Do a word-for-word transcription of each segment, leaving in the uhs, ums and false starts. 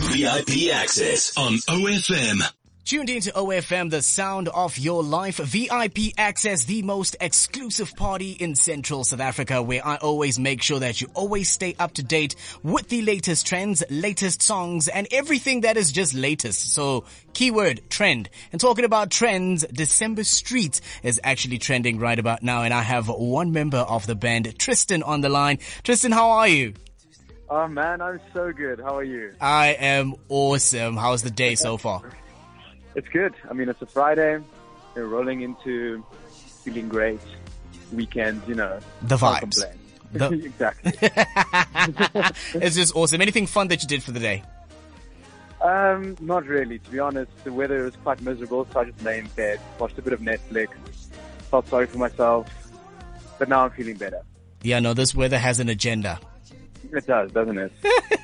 V I P Access on O F M. Tuned into O F M, the sound of your life. V I P Access, the most exclusive party in Central South Africa, where I always make sure that you always stay up to date with the latest trends, latest songs, and everything that is just latest. So, keyword, trend. And talking about trends, December Street is actually trending right about now, and I have one member of the band, Tristan, on the line. Tristan, how are you? Oh man, I'm so good. How are you? I am awesome. How's the day so far? It's good. I mean, it's a Friday. We're rolling into feeling great. Weekend, you know. The vibes. The- exactly. It's just awesome. Anything fun that you did for the day? Um, not really, to be honest. The weather was quite miserable, so I just lay in bed, watched a bit of Netflix, felt sorry for myself, but now I'm feeling better. Yeah, no, this weather has an agenda. It does, doesn't it?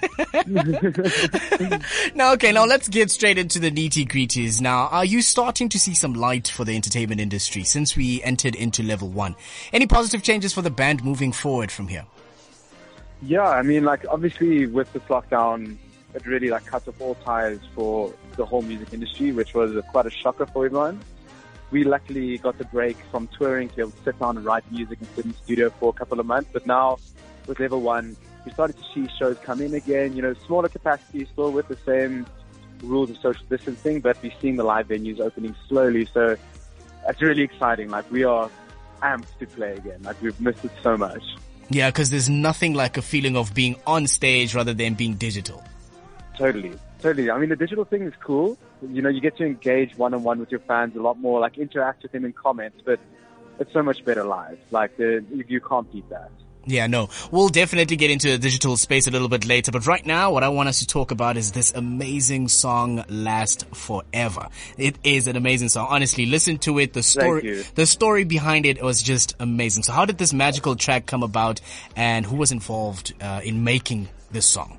Now, okay, now let's get straight into the nitty-gritties. Now, are you starting to see some light for the entertainment industry since we entered into level one? Any positive changes for the band moving forward from here? Yeah, I mean, like, obviously with this lockdown, it really, like, cut off all ties for the whole music industry, which was a, quite a shocker for everyone. We luckily got the break from touring to be able to sit down and write music and sit in the studio for a couple of months, but now with level one, we started to see shows come in again, you know, smaller capacity, still with the same rules of social distancing, but we're seeing the live venues opening slowly. So it's really exciting. Like, we are amped to play again. Like, we've missed it so much. Yeah, because there's nothing like a feeling of being on stage rather than being digital. Totally. Totally. I mean, the digital thing is cool. You know, you get to engage one-on-one with your fans a lot more, like interact with them in comments, but it's so much better live. Like, the, you, you can't beat that. Yeah, no, we'll definitely get into the digital space a little bit later, but right now what I want us to talk about is this amazing song, Last Forever. It is an amazing song. Honestly, listen to it. The story, the story behind it was just amazing. So how did this magical track come about, and who was involved uh, in making this song?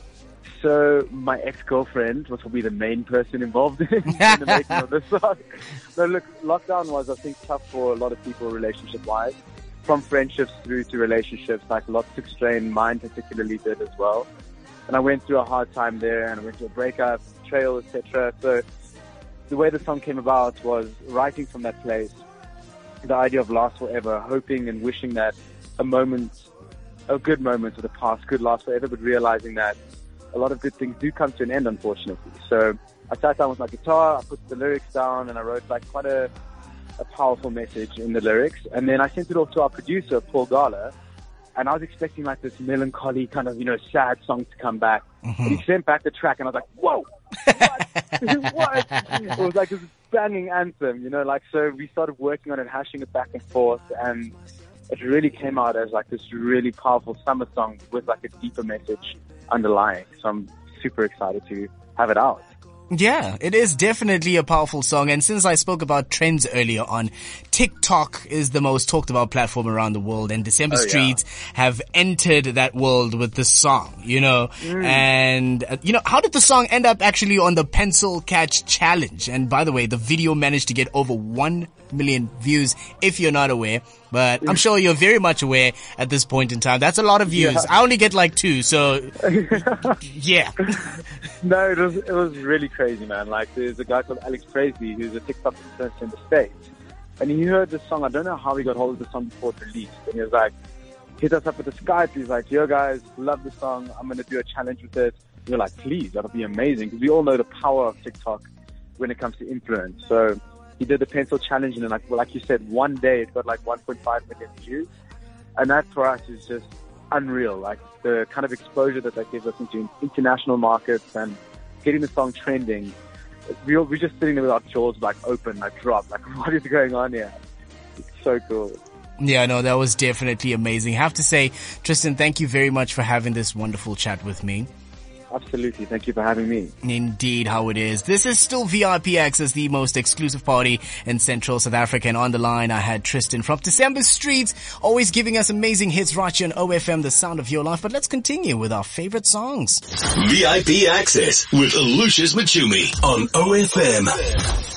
So my ex-girlfriend was probably the main person involved in the making of this song. So look, lockdown was, I think, tough for a lot of people relationship-wise. From friendships through to relationships, like lots took strain, mine particularly did as well. And I went through a hard time there, and I went through a breakup, betrayal, et cetera. So the way the song came about was writing from that place, the idea of last forever, hoping and wishing that a moment, a good moment of the past could last forever, but realizing that a lot of good things do come to an end, unfortunately. So I sat down with my guitar, I put the lyrics down, and I wrote like quite a a powerful message in the lyrics, and then I sent it off to our producer, Paul Gala, and I was expecting like this melancholy kind of, you know, sad song to come back. Mm-hmm. But he sent back the track, and I was like, whoa, what? What? It was like this banging anthem, you know, like, so we started working on it, hashing it back and forth, and it really came out as like this really powerful summer song with like a deeper message underlying. So I'm super excited to have it out. Yeah, it is definitely a powerful song. And since I spoke about trends earlier on, TikTok is the most talked about platform around the world, and December oh, Streets yeah. have entered that world with this song, you know. Mm. And, uh, you know, how did the song end up actually on the Pencil Catch Challenge? And by the way, the video managed to get over one million views, if you're not aware. But I'm sure you're very much aware at this point in time. That's a lot of views. Yeah. I only get like two, so yeah. No, it was it was really crazy, man. Like, there's a guy called Alex Presley who's a TikTok influencer in the States, and he heard this song. I don't know how he got hold of the song before it released, and he was like, hit us up with the Skype. He's like, yo guys, love the song. I'm gonna do a challenge with it. We're like, please, that'll be amazing, because we all know the power of TikTok when it comes to influence. So he did the pencil challenge, and like, well, like you said, one day it got like one point five million views, and that for us is just unreal. Like, the kind of exposure that that gives us into international markets and getting the song trending. We we're just sitting there with our jaws like open, like dropped, like what is going on here? It's so cool. Yeah, no, that was definitely amazing. I have to say, Tristan, thank you very much for having this wonderful chat with me. Absolutely. Thank you for having me. Indeed, how it is. This is still V I P Access, the most exclusive party in Central South Africa. And on the line, I had Tristan from December Streets, always giving us amazing hits right here on O F M, the sound of your life. But let's continue with our favorite songs. V I P Access with Lucius Machumi on O F M.